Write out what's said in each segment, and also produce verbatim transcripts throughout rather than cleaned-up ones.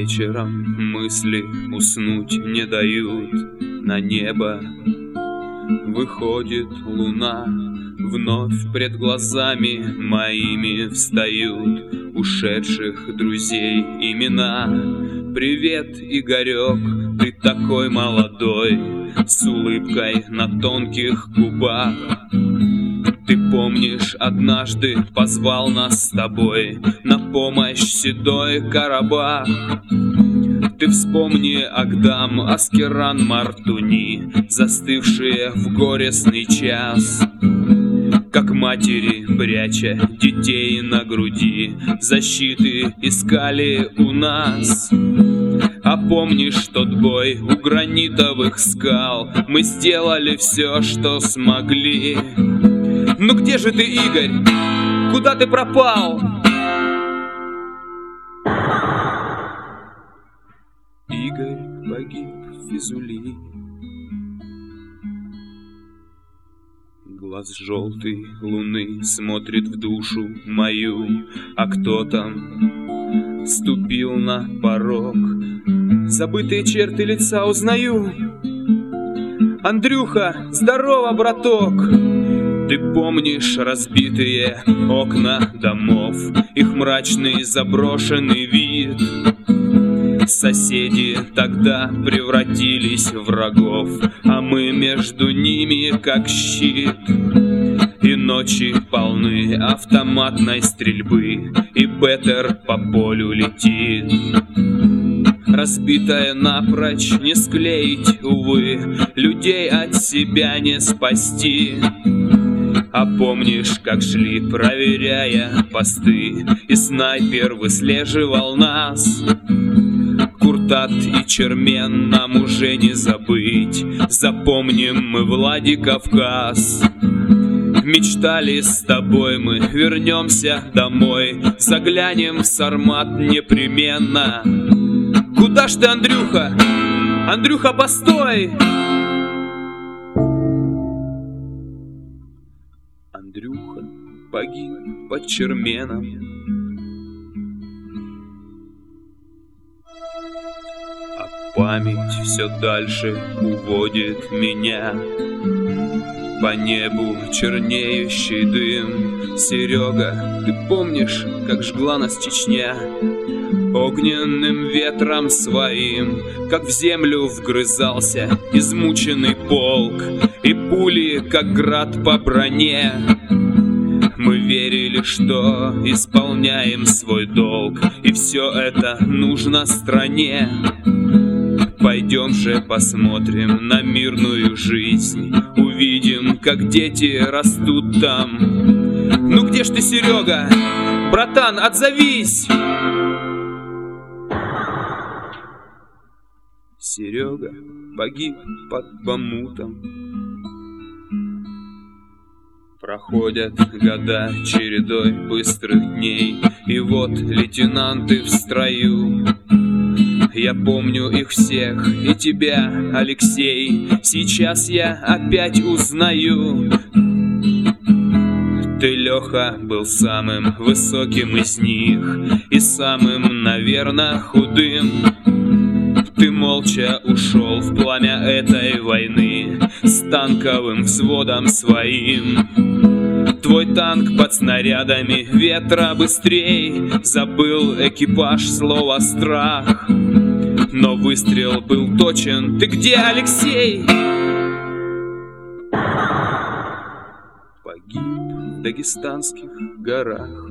вечером мысли уснуть не дают. На небо выходит луна, вновь пред глазами моими встают ушедших друзей имена. Привет, Игорек, ты такой молодой, с улыбкой на тонких губах. Ты помнишь, однажды позвал нас с тобой на помощь седой Карабах. Ты вспомни Агдам, Аскеран, Мартуни, застывшие в горестный час, как матери, пряча детей на груди, защиты искали у нас. А помнишь тот бой у гранитовых скал? Мы сделали все, что смогли. Ну где же ты, Игорь? Куда ты пропал? Игорь погиб в Физули. Глаз желтой луны смотрит в душу мою, а кто там ступил на порог? Забытые черты лица узнаю. Андрюха, здорово, браток! Ты помнишь разбитые окна домов, их мрачный заброшенный вид? Соседи тогда превратились в врагов, а мы между ними как щит. И ночи полны автоматной стрельбы, и беттер по полю летит. Разбитая напрочь не склеить, увы, людей от себя не спасти. А помнишь, как шли, проверяя посты, и снайпер выслеживал нас? Куртат и Чермен нам уже не забыть, запомним мы Владикавказ. Мечтали с тобой мы, вернемся домой, заглянем в Сармат непременно. Куда ж ты, Андрюха? Андрюха, постой! Андрюха погиб под Черменом. А память все дальше уводит меня по небу чернеющий дым. Серега, ты помнишь, как жгла нас Чечня огненным ветром своим, как в землю вгрызался измученный полк, и пули, как град по броне. Мы верили, что исполняем свой долг, и все это нужно стране. Пойдем же посмотрим на мирную жизнь, увидим, как дети растут там. Ну где ж ты, Серега? Братан, отзовись! Серега погиб под Бамутом. Проходят года чередой быстрых дней, и вот лейтенанты в строю. Я помню их всех, и тебя, Алексей, сейчас я опять узнаю. Ты, Леха, был самым высоким из них и самым, наверное, худым. Ты молча ушел в пламя этой войны с танковым взводом своим. Твой танк под снарядами ветра быстрей забыл экипаж слова «страх». Но выстрел был точен. Ты где, Алексей? Погиб в дагестанских горах.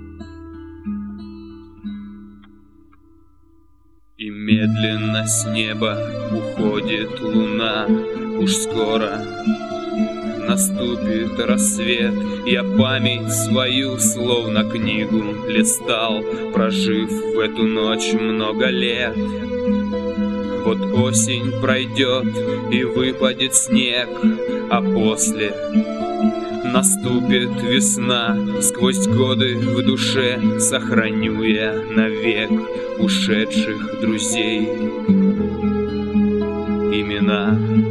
И медленно с неба уходит луна. Уж скоро наступит рассвет. Я память свою словно книгу листал, прожив в эту ночь много лет. Вот осень пройдет и выпадет снег, а после наступит весна. Сквозь годы в душе сохраню я навек ушедших друзей имена.